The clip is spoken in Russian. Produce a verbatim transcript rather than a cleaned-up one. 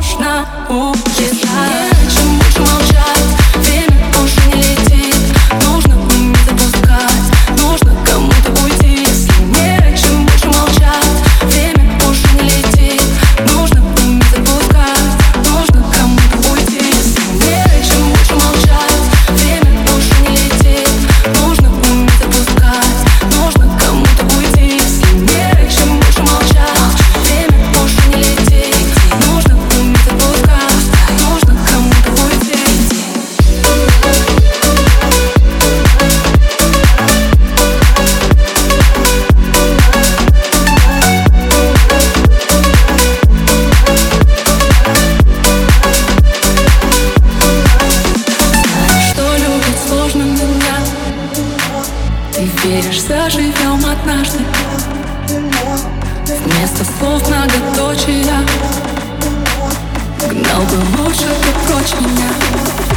можно уезжать. Чем больше молчать, время уже не летит. Нужно уметь отпускать, нужно кому-то уйти. Если нет, чем больше молчать, время уже не летит. Нужно уметь отпускать, нужно кому-то уйти. Если нет, чем больше молчать, время уже не летит. Нужно уметь отпускать, нужно кому-то уйти. Если нет, чем больше молчать, время уже не летит. Нужно уметь отпускать, нужно кому-то уйти. Что любить сложно меня. Ты веришь, заживем однажды. Вместо слов многоточия. Гнал бы лучше ты прочь меня.